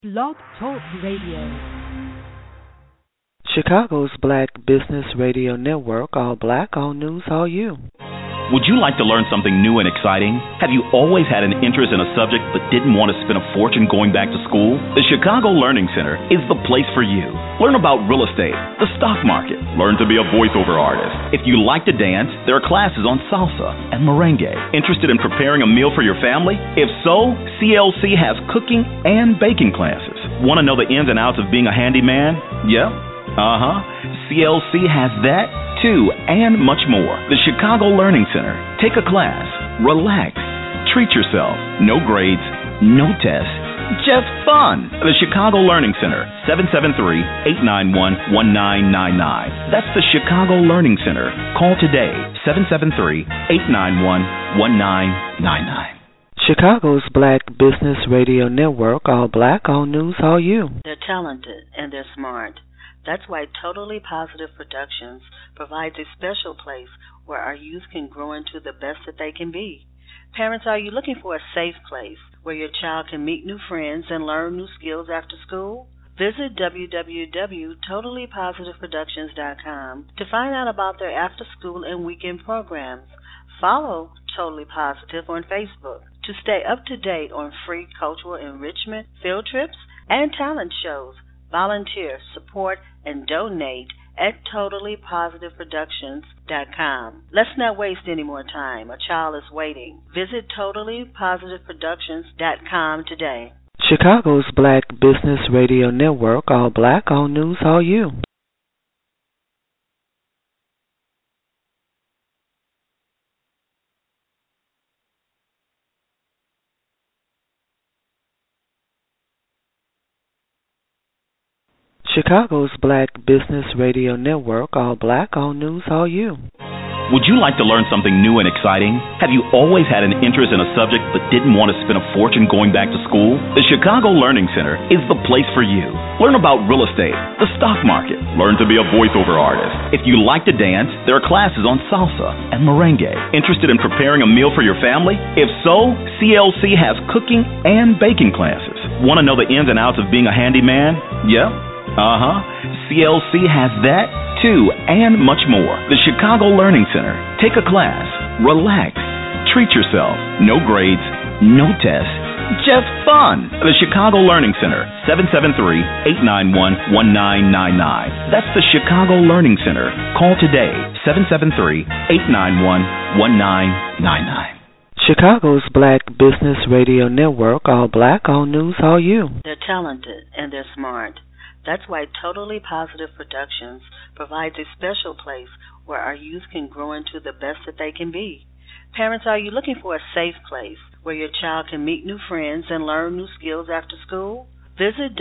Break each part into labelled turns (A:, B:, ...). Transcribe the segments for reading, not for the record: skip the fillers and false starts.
A: Blog Talk Radio.
B: Chicago's Black Business Radio Network, all black, all news, all you.
C: Would you like to learn something new and exciting? Have you always had an interest in a subject but didn't want to spend a fortune going back to school? The Chicago Learning Center is the place for you. Learn about real estate, the stock market, learn to be a voiceover artist. If you like to dance, there are classes on salsa and merengue. Interested in preparing a meal for your family? If so, CLC has cooking and baking classes. Want to know the ins and outs of being a handyman? Yep. CLC has that too, and much more. The Chicago Learning Center. Take a class, relax, treat yourself. No grades, no tests, just fun. The Chicago Learning Center, 773-891-1999. That's the Chicago Learning Center. Call today, 773-891-1999.
B: Chicago's Black Business Radio Network, all black, all news, all you.
D: They're talented and they're smart. That's why Totally Positive Productions provides a special place where our youth can grow into the best that they can be. Parents, are you looking for a safe place where your child can meet new friends and learn new skills after school? Visit www.totallypositiveproductions.com to find out about their after-school and weekend programs. Follow Totally Positive on Facebook to stay up to date on free cultural enrichment, field trips, and talent shows. Volunteer, support, and donate at totallypositiveproductions.com. Let's not waste any more time. A child is waiting. Visit totallypositiveproductions.com today.
B: Chicago's Black Business Radio Network, all black, all news, all you. Chicago's Black Business Radio Network, all black, all news, all you.
C: Would you like to learn something new and exciting? Have you always had an interest in a subject but didn't want to spend a fortune going back to school? The Chicago Learning Center is the place for you. Learn about real estate, the stock market, learn to be a voiceover artist. If you like to dance, there are classes on salsa and merengue. Interested in preparing a meal for your family? If so, CLC has cooking and baking classes. Want to know the ins and outs of being a handyman? Yep. CLC has that too, and much more. The Chicago Learning Center. Take a class, relax, treat yourself. No grades, no tests, just fun. The Chicago Learning Center, 773-891-1999. That's the Chicago Learning Center. Call today, 773-891-1999.
B: Chicago's Black Business Radio Network, all black, all news, all you.
D: They're talented and they're smart. That's why Totally Positive Productions provides a special place where our youth can grow into the best that they can be. Parents, are you looking for a safe place where your child can meet new friends and learn new skills after school? Visit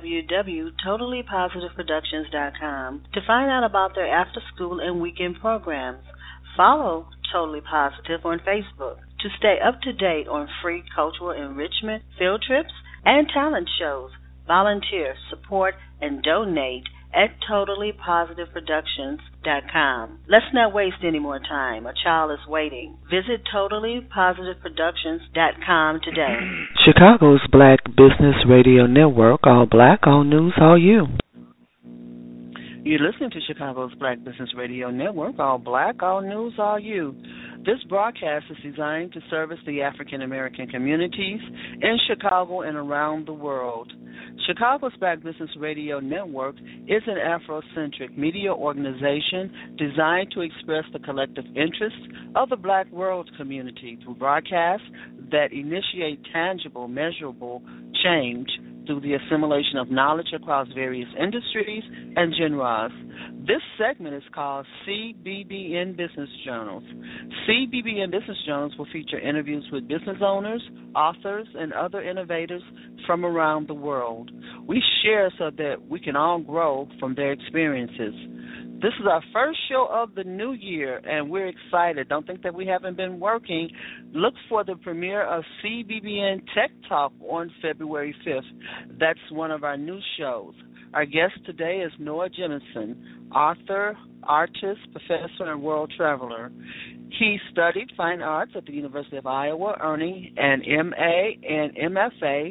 D: www.totallypositiveproductions.com to find out about their after-school and weekend programs. Follow Totally Positive on Facebook to stay up to date on free cultural enrichment, field trips, and talent shows. Volunteer, support, and donate at totallypositiveproductions.com. Let's not waste any more time. A child is waiting. Visit totallypositiveproductions.com today.
B: Chicago's Black Business Radio Network, all black, all news, all you.
E: You're listening to Chicago's Black Business Radio Network, all black, all news, all you. This broadcast is designed to service the African American communities in Chicago and around the world. Chicago's Black Business Radio Network is an Afrocentric media organization designed to express the collective interests of the black world community through broadcasts that initiate tangible, measurable change through the assimilation of knowledge across various industries and genres. This segment is called CBBN Business Journals. CBBN Business Journals will feature interviews with business owners, authors, and other innovators from around the world. We share so that we can all grow from their experiences. This is our first show of the new year, and we're excited. Don't think that we haven't been working. Look for the premiere of CBBN Tech Talk on February 5th. That's one of our new shows. Our guest today is Noah Jemison, author, artist, professor, and world traveler. He studied fine arts at the University of Iowa, earning an MA and MFA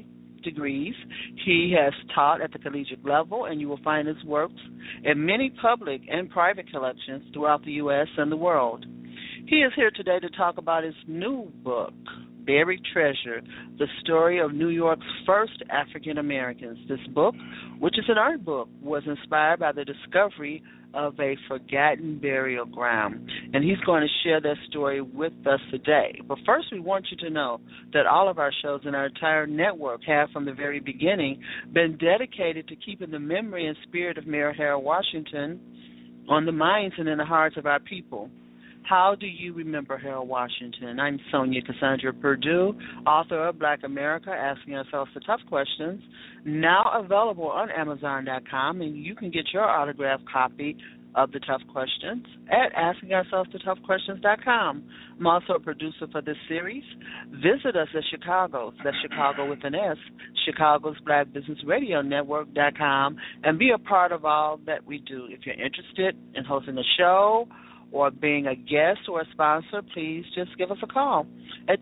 E: degrees. He has taught at the collegiate level, and you will find his works in many public and private collections throughout the U.S. and the world. He is here today to talk about his new book, Buried Treasure, the story of New York's first African Americans. This book, which is an art book, was inspired by the discovery of a forgotten burial ground, and he's going to share that story with us today. But first, we want you to know that all of our shows and our entire network have, from the very beginning, been dedicated to keeping the memory and spirit of Mayor Harold Washington on the minds and in the hearts of our people. How do you remember Harold Washington? I'm Sonia Cassandra Perdue, author of Black America, Asking Ourselves the Tough Questions, now available on Amazon.com, and you can get your autographed copy of the Tough Questions at AskingOurselvesTheToughQuestions.com. I'm also a producer for this series. Visit us at Chicago's, that's Chicago with an S, Chicago's Black Business Radio Network.com, and be a part of all that we do. If you're interested in hosting a show or being a guest or a sponsor, please just give us a call at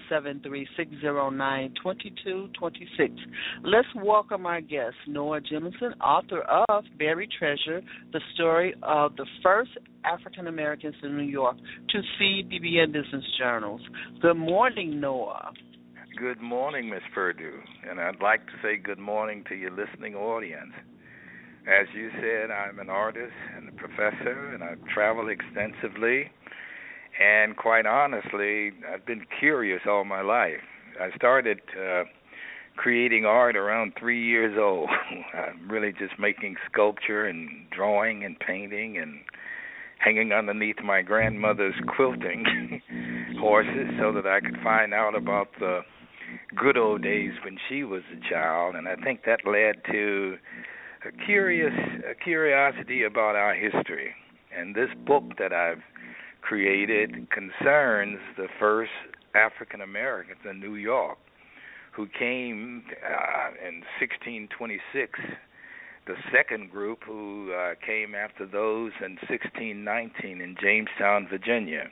E: 773-609-2226. Let's welcome our guest, Noah Jemison, author of Buried Treasure, the story of the first African Americans in New York, to CBBN Business Journals. Good morning, Noah.
F: Good morning, Ms. Perdue, and I'd like to say good morning to your listening audience. As you said, I'm an artist and a professor, and I've traveled extensively. And quite honestly, I've been curious all my life. I started creating art around 3 years old. I'm really just making sculpture and drawing and painting and hanging underneath my grandmother's quilting horses so that I could find out about the good old days when she was a child. And I think that led to a curiosity about our history. And this book that I've created concerns the first African Americans in New York who came in 1626, the second group who came after those in 1619 in Jamestown, Virginia.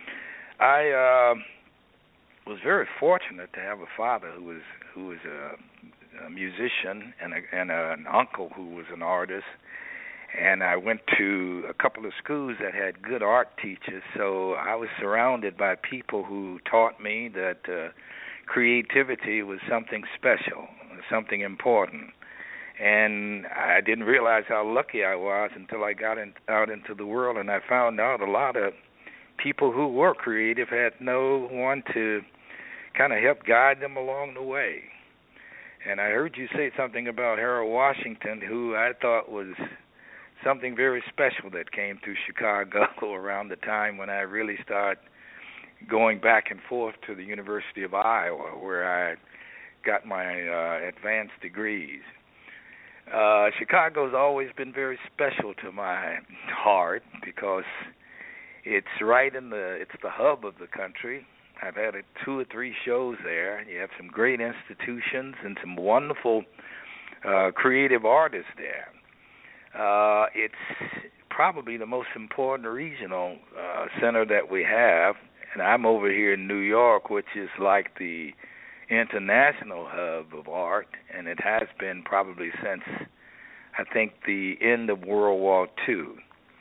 F: I was very fortunate to have a father who was a musician and an uncle who was an artist, and I went to a couple of schools that had good art teachers, so I was surrounded by people who taught me that creativity was something special, something important, and I didn't realize how lucky I was until I got out into the world, and I found out a lot of people who were creative had no one to kind of help guide them along the way. And I heard you say something about Harold Washington, who I thought was something very special that came through Chicago around the time when I really started going back and forth to the University of Iowa, where I got my advanced degrees. Chicago's always been very special to my heart because it's it's the hub of the country. I've had 2 or 3 shows there. You have some great institutions and some wonderful creative artists there. It's probably the most important regional center that we have, and I'm over here in New York, which is like the international hub of art, and it has been probably since, I think, the end of World War II.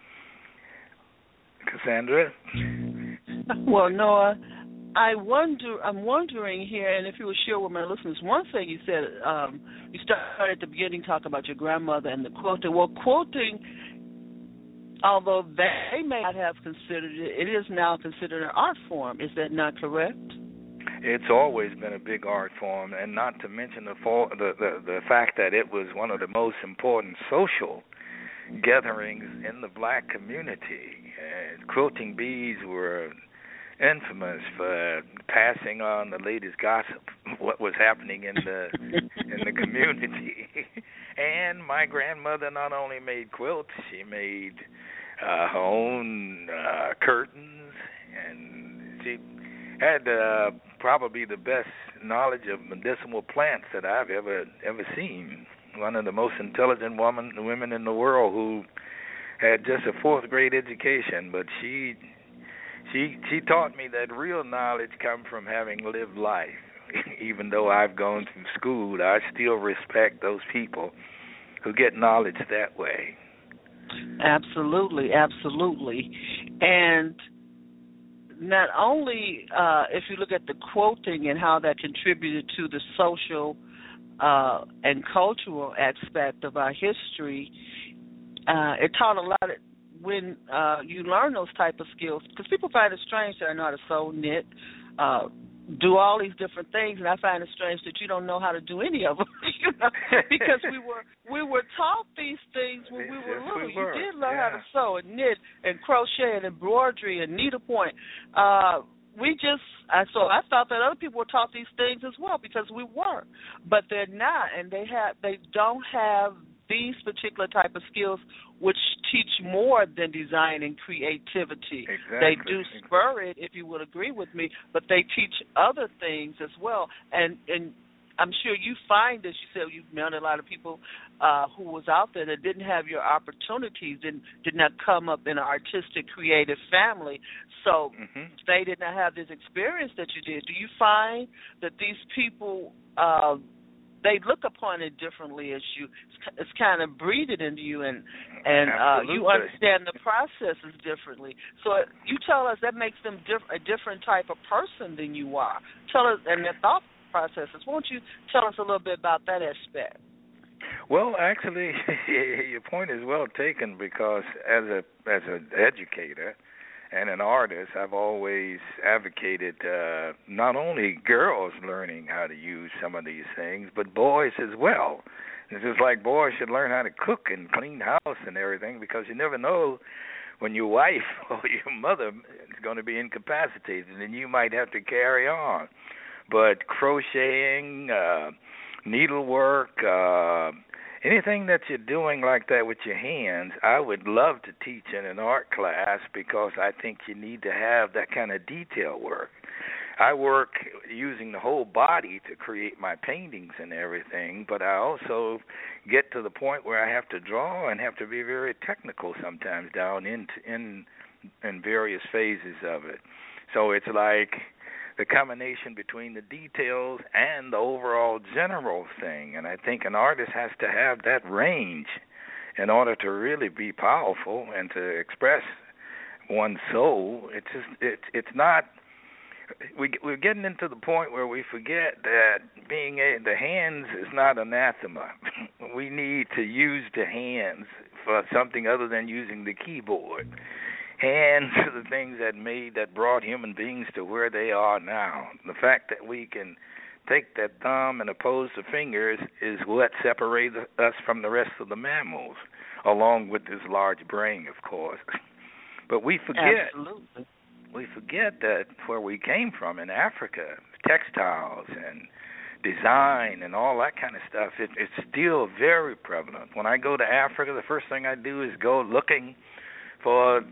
F: Cassandra?
E: Well, Noah, I'm wondering here, and if you would share with my listeners, one thing you said, you started at the beginning talking about your grandmother and the quilting. Well, quilting, although they may not have considered it, it is now considered an art form. Is that not correct?
F: It's always been a big art form, and not to mention the fact that it was one of the most important social gatherings in the black community. Quilting bees were infamous for passing on the latest gossip, what was happening in the community. And my grandmother not only made quilts, she made her own curtains, and she had probably the best knowledge of medicinal plants that I've ever seen. One of the most intelligent women in the world, who had just a 4th grade education, but she taught me that real knowledge comes from having lived life. even though I've gone through school, I still respect those people who get knowledge that way.
E: Absolutely, absolutely. And not only if you look at the quoting and how that contributed to the social and cultural aspect of our history, it taught a lot of, when you learn those type of skills, because people find it strange that I know how to sew, knit, do all these different things, and I find it strange that you don't know how to do any of them, because we were taught these things when we were little. You did learn how to sew and knit and crochet and embroidery and needlepoint. So I thought that other people were taught these things as well, because we were, but they're not, and they don't have these particular type of skills, which teach more than design and creativity.
F: Exactly.
E: They do spur it, if you would agree with me, but they teach other things as well. And I'm sure you find this. You said you've met a lot of people who was out there that didn't have your opportunities, did not come up in an artistic, creative family. So they did not have this experience that you did. Do you find that these people they look upon it differently as you? It's kind of breeded into you, and you understand the processes differently. So you tell us that makes them a different type of person than you are. Tell us, and their thought processes. Won't you tell us a little bit about that aspect?
F: Well, actually, your point is well taken, because as an educator and an artist, I've always advocated not only girls learning how to use some of these things, but boys as well. It's just like boys should learn how to cook and clean house and everything, because you never know when your wife or your mother is going to be incapacitated, and you might have to carry on. But crocheting, needlework, anything that you're doing like that with your hands, I would love to teach in an art class, because I think you need to have that kind of detail work. I work using the whole body to create my paintings and everything, but I also get to the point where I have to draw and have to be very technical sometimes down in various phases of it. So it's like the combination between the details and the overall general thing. And I think an artist has to have that range in order to really be powerful and to express one's soul. It's not. We're getting into the point where we forget that the hands is not anathema. We need to use the hands for something other than using the keyboard. Hands are the things that brought human beings to where they are now. The fact that we can take that thumb and oppose the fingers is what separates us from the rest of the mammals, along with this large brain, of course. But we forget.
E: Absolutely.
F: We forget that where we came from in Africa, textiles and design and all that kind of stuff, it's still very prevalent. When I go to Africa, the first thing I do is go looking for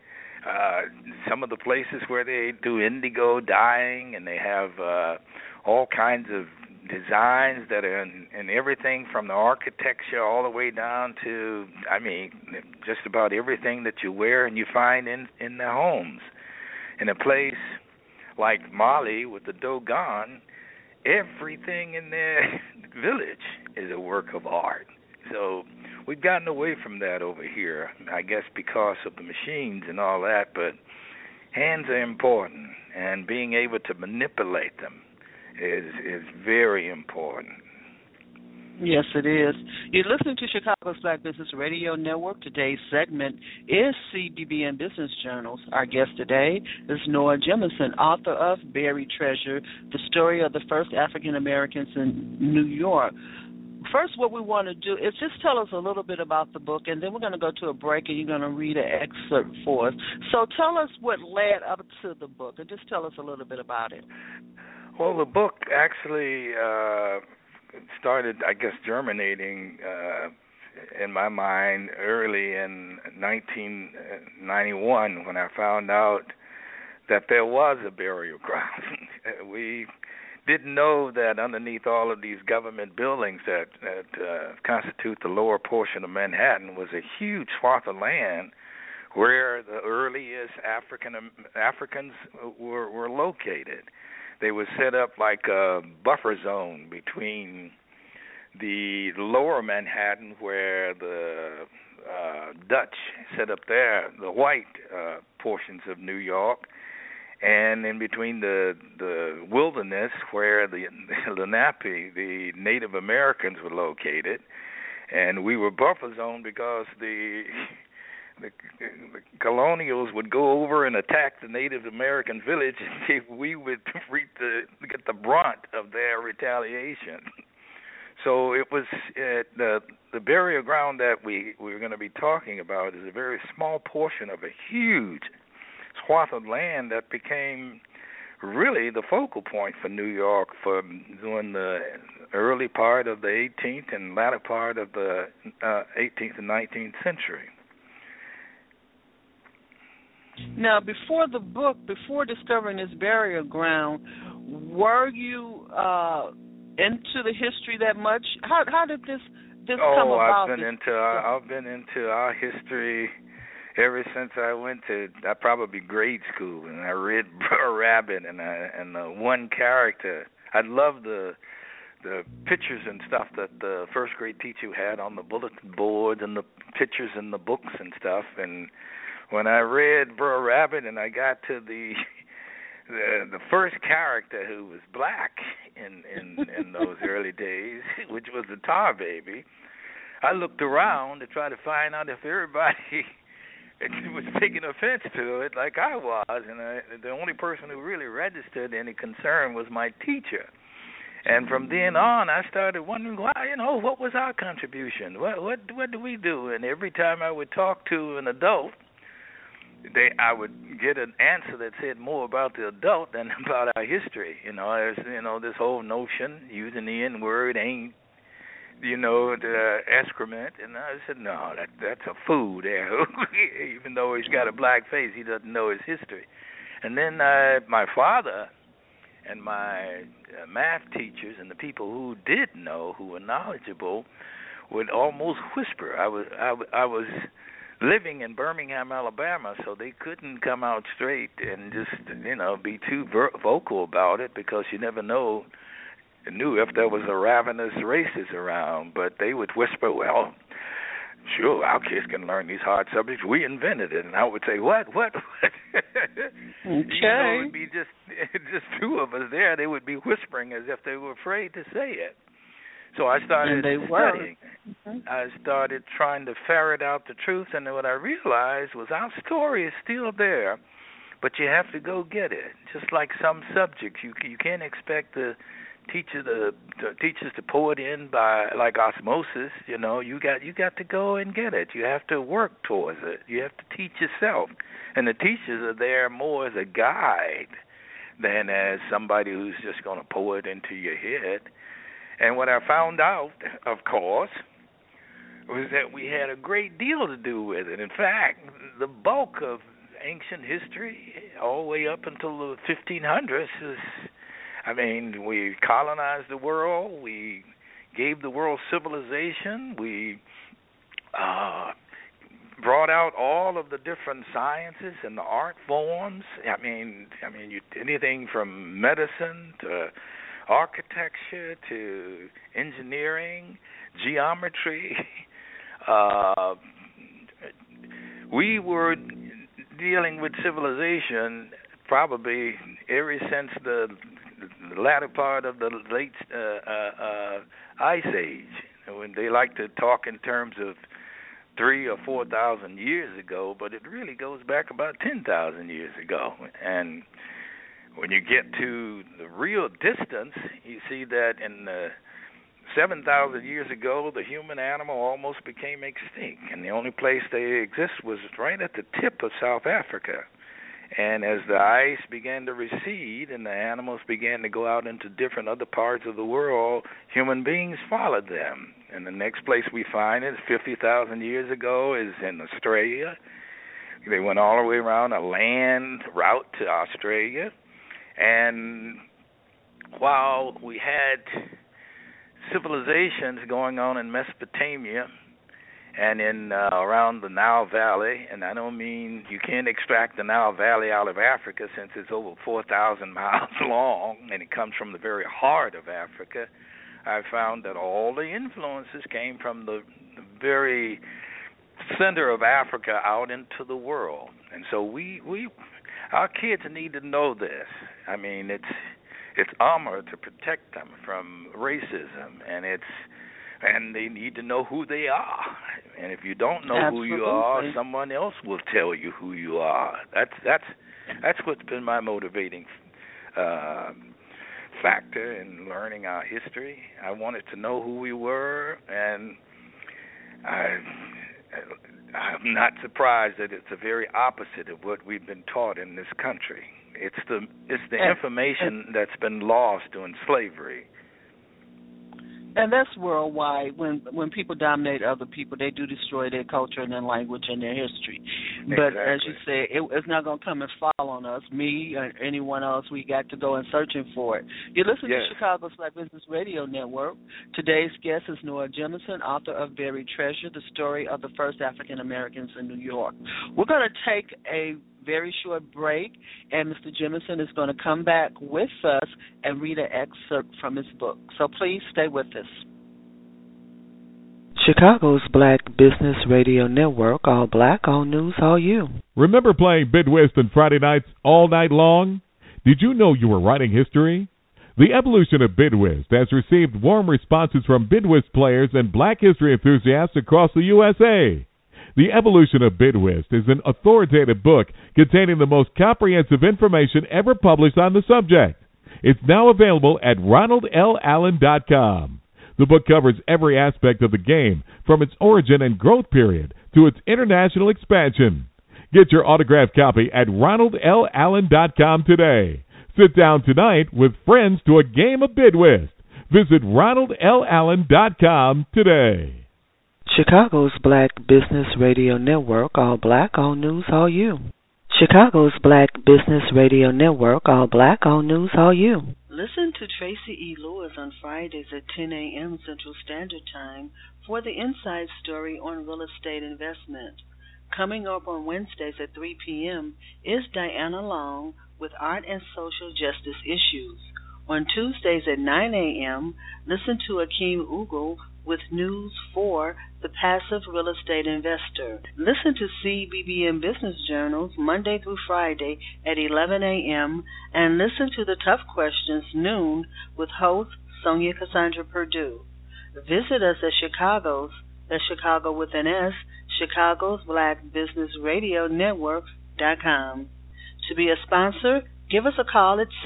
F: some of the places where they do indigo dyeing, and they have all kinds of designs that are in everything from the architecture all the way down to, just about everything that you wear and you find in their homes. In a place like Mali with the Dogon, everything in their village is a work of art. So we've gotten away from that over here, I guess because of the machines and all that, but hands are important, and being able to manipulate them is very important.
E: Yes, it is. You're listening to Chicago's Black Business Radio Network. Today's segment is CBBN Business Journals. Our guest today is Noah Jemison, author of Buried Treasure, the story of the first African Americans in New York. First, what we want to do is just tell us a little bit about the book, and then we're going to go to a break, and you're going to read an excerpt for us. So tell us what led up to the book, and just tell us a little bit about it.
F: Well, the book actually started, I guess, germinating in my mind early in 1991 when I found out that there was a burial ground. We didn't know that underneath all of these government buildings that constitute the lower portion of Manhattan was a huge swath of land where the earliest Africans were located. they were set up like a buffer zone between the lower Manhattan, where the Dutch set up the white portions of New York, and in between the wilderness where the Lenape, the Native Americans, were located. And we were buffer zone because the colonials would go over and attack the Native American village, and we would get the brunt of their retaliation. So it was the burial ground that we're going to be talking about is a very small portion of a huge swath of land that became really the focal point for New York during the early part of the 18th and latter part of the 18th and 19th century.
E: Now, before the book, before discovering this burial ground, were you into the history that much? How did this come about?
F: I've been into our history ever since I went to probably grade school, and I read Br'er Rabbit and the one character. I love the pictures and stuff that the first grade teacher had on the bulletin boards and the pictures in the books and stuff. And when I read Br'er Rabbit and I got to the first character who was black in those early days, which was the Tar Baby, I looked around to try to find out if everybody was taking offense to it like I was, and the only person who really registered any concern was my teacher. And from then on, I started wondering, why, what was our contribution? What do we do? And every time I would talk to an adult, I would get an answer that said more about the adult than about our history. There's this whole notion using the N-word ain't, the excrement. And I said, no, that's a fool there. Even though he's got a black face, he doesn't know his history. And then my father and my math teachers and the people who did know, who were knowledgeable, would almost whisper. I was living in Birmingham, Alabama, so they couldn't come out straight and just, be too vocal about it, because you never knew if there was a ravenous racist around. But they would whisper, well, sure, our kids can learn these hard subjects. We invented it. And I would say, what?
E: Okay.
F: It would be just two of us there. They would be whispering as if they were afraid to say it. So I started studying. I started trying to ferret out the truth, and what I realized was our story is still there, but you have to go get it. Just like some subjects, you can't expect the teachers to pour it in by like osmosis. You got to go and get it. You have to work towards it. You have to teach yourself, and the teachers are there more as a guide than as somebody who's just going to pour it into your head. And what I found out, of course, was that we had a great deal to do with it. In fact, the bulk of ancient history, all the way up until the 1500s, we colonized the world. We gave the world civilization. We brought out all of the different sciences and the art forms. Anything from medicine to architecture to engineering, geometry. We were dealing with civilization probably ever since the latter part of the late Ice Age. When they like to talk in terms of 3,000 or 4,000 years ago, but it really goes back about 10,000 years ago. And when you get to the real distance, you see that in 7,000 years ago, the human animal almost became extinct, and the only place they exist was right at the tip of South Africa. And as the ice began to recede and the animals began to go out into different other parts of the world, human beings followed them. And the next place we find it 50,000 years ago is in Australia. They went all the way around a land route to Australia. And while we had civilizations going on in Mesopotamia and in around the Nile Valley. And I don't mean you can't extract the Nile Valley out of Africa since it's over 4,000 miles long, and it comes from the very heart of Africa. I found that all the influences came from the very center of Africa out into the world. And so our kids need to know this. I mean, it's armor to protect them from racism, and they need to know who they are. And if you don't know
E: Absolutely.
F: who you are, someone else will tell you who you are. That's what's been my motivating factor in learning our history. I wanted to know who we were, and I'm not surprised that it's the very opposite of what we've been taught in this country. It's the information that's been lost during slavery.
E: And that's worldwide. When people dominate other people, they do destroy their culture and their language and their history. But
F: Exactly.
E: as you say, it's not going to come and fall on us, me, or anyone else. We got to go and searching for it. You listen to Chicago's Black Business Radio Network. Today's guest is Noah Jemison, author of Buried Treasure, the story of the first African Americans in New York. We're going to take a very short break, and Mr. Jemison is going to come back with us and read an excerpt from his book. So please stay with us.
B: Chicago's Black Business Radio Network, all black, all news, all you.
G: Remember playing Bidwist on Friday nights all night long? Did you know you were writing history? The evolution of Bidwist has received warm responses from Bidwist players and black history enthusiasts across the USA. The Evolution of Bidwist is an authoritative book containing the most comprehensive information ever published on the subject. It's now available at ronaldlallen.com. The book covers every aspect of the game, from its origin and growth period to its international expansion. Get your autographed copy at ronaldlallen.com today. Sit down tonight with friends to a game of Bidwist. Visit ronaldlallen.com today.
B: Chicago's Black Business Radio Network, all black, all news, all you. Chicago's Black Business Radio Network, all black, all news, all you.
D: Listen to Tracy E. Lewis on Fridays at 10 a.m. Central Standard Time for the inside story on real estate investment. Coming up on Wednesdays at 3 p.m. is Diana Long with art and social justice issues. On Tuesdays at 9 a.m., listen to Akeem Ugal with news for the passive real estate investor. Listen to CBBM Business Journals Monday through Friday at 11 a.m. and listen to the Tough Questions noon with host Sonia Cassandra Perdue. Visit us at that's Chicago with an S, Chicago's Black Business Radio Network.com. To be a sponsor, give us a call at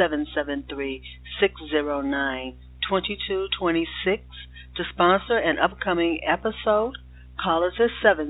D: 773-609-2226. To sponsor an upcoming episode, call us at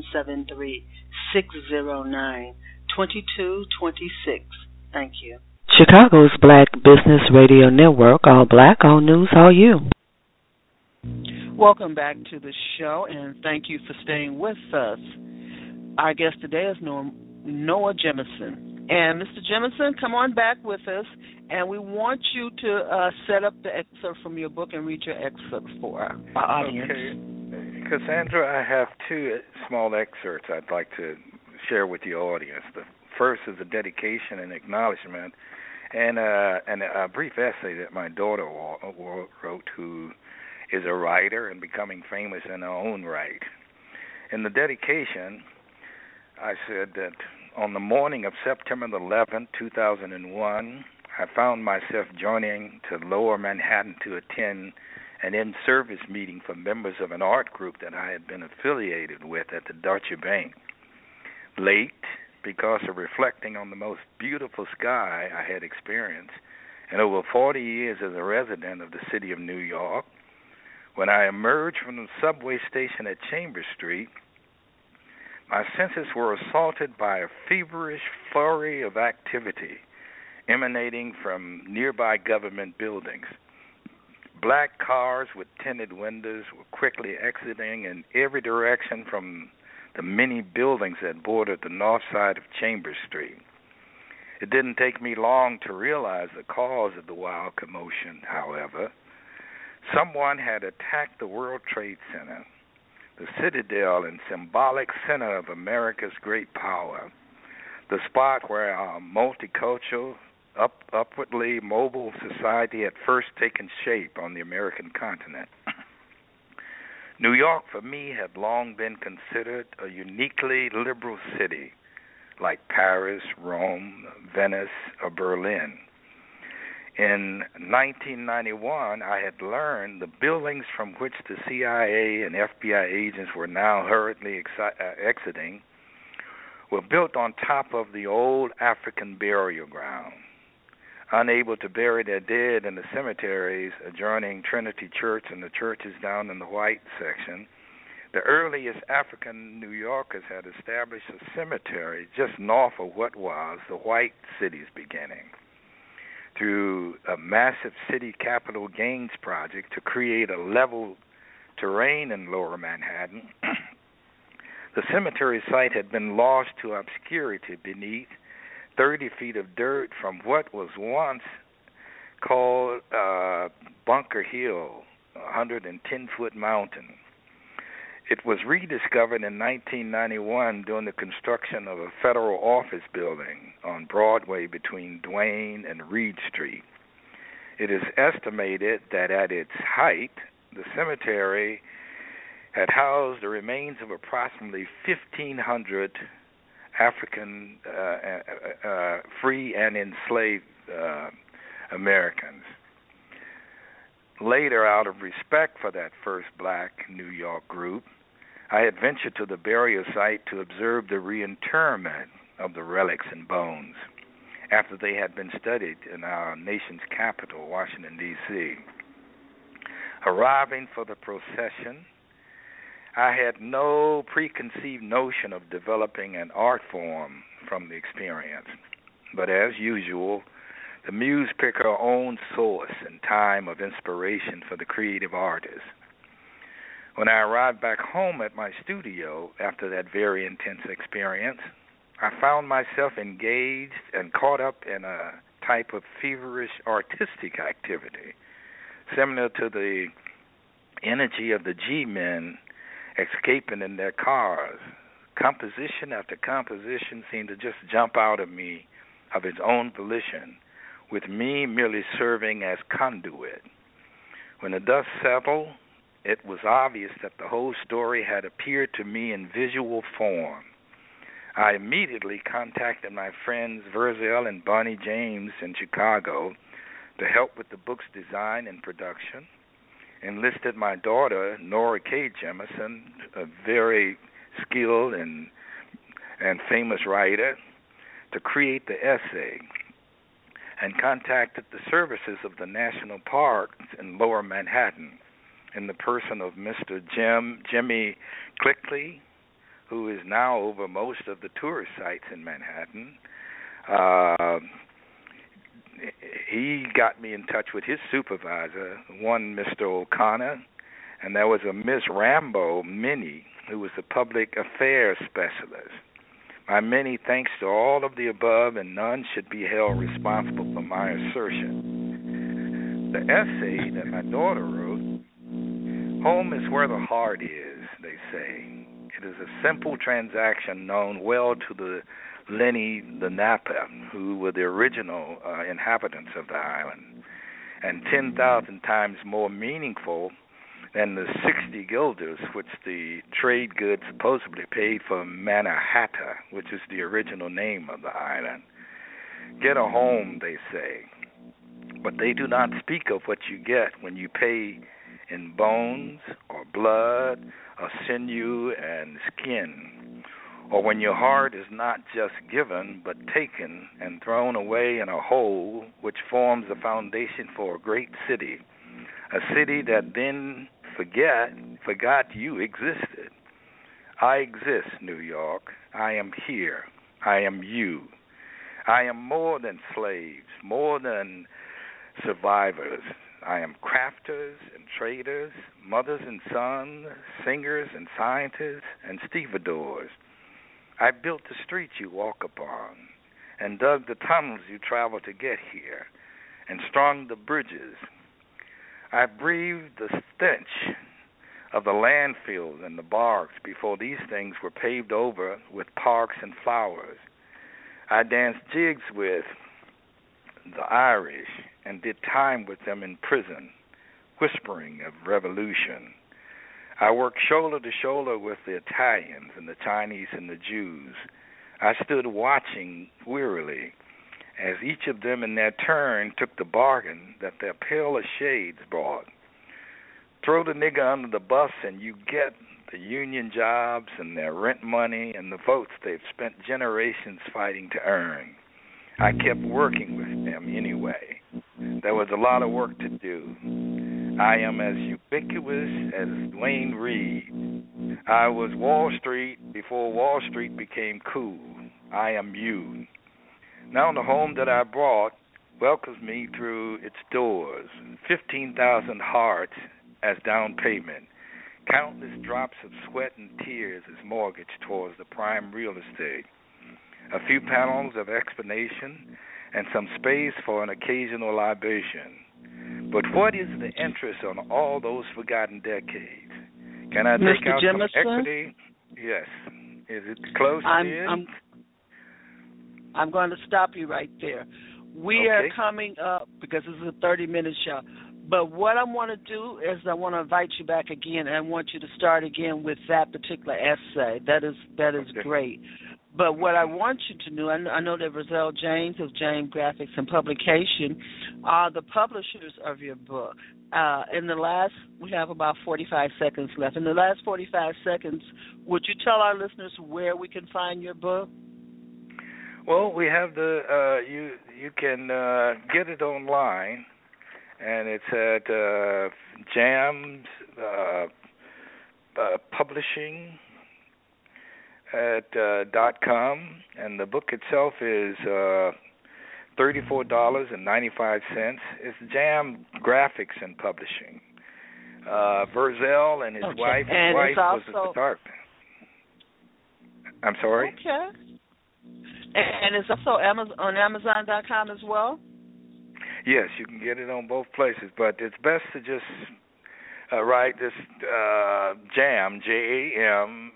D: 773-609-2226. Thank you.
B: Chicago's Black Business Radio Network, all black, all news, all you.
E: Welcome back to the show, and thank you for staying with us. Our guest today is Noah Jemison. And Mr. Jemison, come on back with us, and we want you to set up the excerpt from your book and read your excerpt for our audience.
F: Okay. Cassandra, I have two small excerpts I'd like to share with your audience. The first is a dedication and acknowledgement, and a brief essay that my daughter wrote, who is a writer and becoming famous in her own right. In the dedication, I said that on the morning of September 11, 2001, I found myself joining to Lower Manhattan to attend an in-service meeting for members of an art group that I had been affiliated with at the Deutsche Bank. Late, because of reflecting on the most beautiful sky I had experienced in over 40 years as a resident of the city of New York, when I emerged from the subway station at Chambers Street, my senses were assaulted by a feverish flurry of activity emanating from nearby government buildings. Black cars with tinted windows were quickly exiting in every direction from the many buildings that bordered the north side of Chambers Street. It didn't take me long to realize the cause of the wild commotion, however. Someone had attacked the World Trade Center, the citadel and symbolic center of America's great power, the spot where our multicultural, upwardly mobile society had first taken shape on the American continent. New York, for me, had long been considered a uniquely liberal city, like Paris, Rome, Venice, or Berlin. In 1991, I had learned the buildings from which the CIA and FBI agents were now hurriedly exiting were built on top of the old African burial ground. Unable to bury their dead in the cemeteries adjoining Trinity Church and the churches down in the white section, the earliest African New Yorkers had established a cemetery just north of what was the white city's beginning. Through a massive city capital gains project to create a level terrain in Lower Manhattan, the cemetery site had been lost to obscurity beneath 30 feet of dirt from what was once called Bunker Hill, a 110-foot mountain. It was rediscovered in 1991 during the construction of a federal office building on Broadway between Duane and Reed Street. It is estimated that at its height, the cemetery had housed the remains of approximately 1,500 African free and enslaved Americans. Later, out of respect for that first black New York group, I had ventured to the burial site to observe the reinterment of the relics and bones after they had been studied in our nation's capital, Washington, D.C. Arriving for the procession, I had no preconceived notion of developing an art form from the experience. But as usual, the muse picked her own source and time of inspiration for the creative artist. When I arrived back home at my studio after that very intense experience, I found myself engaged and caught up in a type of feverish artistic activity, similar to the energy of the G-men escaping in their cars. Composition after composition seemed to just jump out of me of its own volition, with me merely serving as conduit. When the dust settled, it was obvious that the whole story had appeared to me in visual form. I immediately contacted my friends Virgil and Bonnie James in Chicago to help with the book's design and production, enlisted my daughter, Nora K. Jemison, a very skilled and famous writer, to create the essay, and contacted the services of the National Parks in Lower Manhattan in the person of Mr. Jimmy Clickley, who is now over most of the tourist sites in Manhattan. He got me in touch with his supervisor, one Mr. O'Connor, and there was a Miss Rambo Minnie, who was the public affairs specialist. My many thanks to all of the above, and none should be held responsible for my assertion. The essay that my daughter wrote, home is where the heart is, they say. It is a simple transaction known well to the Lenni Lenape, who were the original inhabitants of the island, and 10,000 times more meaningful than the 60 guilders which the trade goods supposedly paid for Mannahatta, which is the original name of the island. Get a home, they say, but they do not speak of what you get when you pay in bones or blood or sinew and skin, or when your heart is not just given but taken and thrown away in a hole which forms the foundation for a great city, a city that then forgot you existed. I exist, New York. I am here. I am you. I am more than slaves, more than survivors. I am crafters and traders, mothers and sons, singers and scientists, and stevedores. I built the streets you walk upon, and dug the tunnels you travel to get here, and strung the bridges. I breathed the stench of the landfills and the barks before these things were paved over with parks and flowers. I danced jigs with the Irish and did time with them in prison, whispering of revolution. I worked shoulder to shoulder with the Italians and the Chinese and the Jews. I stood watching wearily as each of them in their turn took the bargain that their paler shades brought. Throw the nigger under the bus and you get the union jobs and their rent money and the votes they've spent generations fighting to earn. I kept working with them anyway. There was a lot of work to do. I am as ubiquitous as Duane Reade. I was Wall Street before Wall Street became cool. I am you. Now the home that I bought welcomes me through its doors, 15,000 hearts as down payment, countless drops of sweat and tears as mortgage towards the prime real estate, a few panels of explanation, and some space for an occasional libation. But what is the interest on all those forgotten decades? Can I take out some equity? Yes. Is it close to it?
E: I'm going to stop you right there. We are coming up, because this is a 30-minute show. But what I want to do is I want to invite you back again, and I want you to start again with that particular essay. That is great. But what I want you to do, I know that Roselle James of James Graphics and Publication are the publishers of your book. We have about 45 seconds left. In the last 45 seconds, would you tell our listeners where we can find your book?
F: Well, we have you can get it online, and it's at Jams Publishing at .com, and the book itself is $34.95. It's Jam Graphics and Publishing. Verzel and his wife. His wife was at the start. I'm sorry.
E: Okay. And it's also on Amazon.com as well?
F: Yes, you can get it on both places, but it's best to just write this Jam, J-A-M,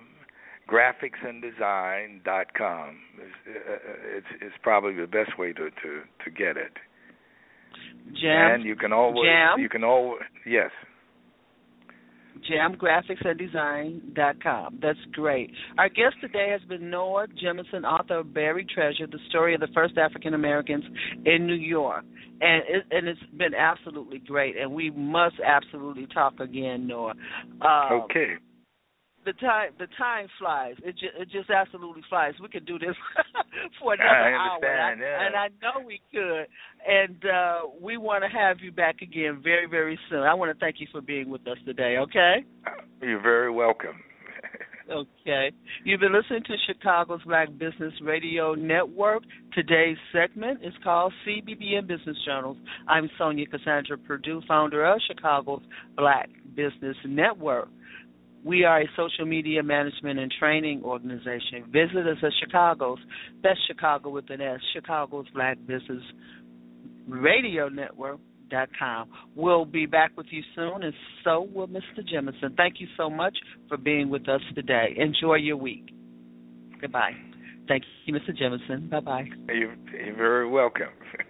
F: graphicsanddesign.com. It's probably the best way to get it.
E: Jam.
F: And you can always, yes.
E: JamGraphicsAndDesign.com. That's great. Our guest today has been Noah Jemison, author of Buried Treasure, the story of the first African Americans in New York. And it's been absolutely great, and we must absolutely talk again, Noah.
F: Okay.
E: The time flies. It just absolutely flies. We could do this for another hour, and I know we could. And we want to have you back again very, very soon. I want to thank you for being with us today. Okay?
F: You're very welcome.
E: Okay. You've been listening to Chicago's Black Business Radio Network. Today's segment is called CBBN Business Journals. I'm Sonia Cassandra Perdue, founder of Chicago's Black Business Network. We are a social media management and training organization. Visit us at Chicago's, that's Chicago with an S, Chicago's Black Business Radio Network.com. We'll be back with you soon, and so will Mr. Jemison. Thank you so much for being with us today. Enjoy your week. Goodbye. Thank you, Mr. Jemison. Bye-bye.
F: You're very welcome.